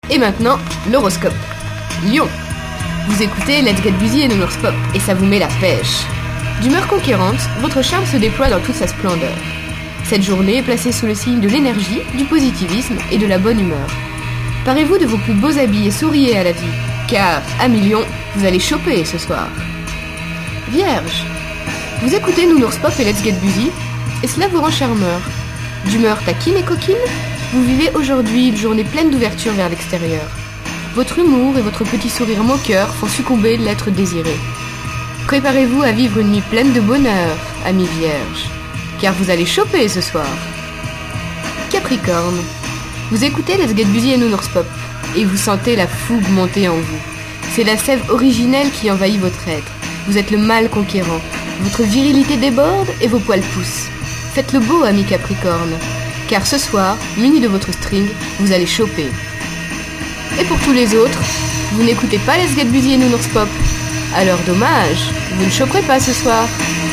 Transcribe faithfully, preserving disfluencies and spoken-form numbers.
Et maintenant, l'horoscope. Lion. Vous écoutez Let's Get Busy et Nounours Pop, et ça vous met la pêche. D'humeur conquérante, votre charme se déploie dans toute sa splendeur. Cette journée est placée sous le signe de l'énergie, du positivisme et de la bonne humeur. Parez-vous de vos plus beaux habits et souriez à la vie, car, amis Lion, vous allez choper ce soir. Vierge. Vous écoutez Nounours Pop et Let's Get Busy, et cela vous rend charmeur. D'humeur taquine et coquine, vous vivez aujourd'hui une journée pleine d'ouverture vers l'extérieur. Votre humour et votre petit sourire moqueur font succomber l'être désiré. Préparez-vous à vivre une nuit pleine de bonheur, amis vierges, car vous allez choper ce soir. Capricorne. Vous écoutez Let's Get Busy et Nounours Pop, et vous sentez la fougue monter en vous. C'est la sève originelle qui envahit votre être. Vous êtes le mâle conquérant. Votre virilité déborde et vos poils poussent. Faites le beau, ami Capricorne, car ce soir, muni de votre string, vous allez choper. Et pour tous les autres, vous n'écoutez pas Let's Get Busy et Nounours Pop. Alors dommage, vous ne choperez pas ce soir.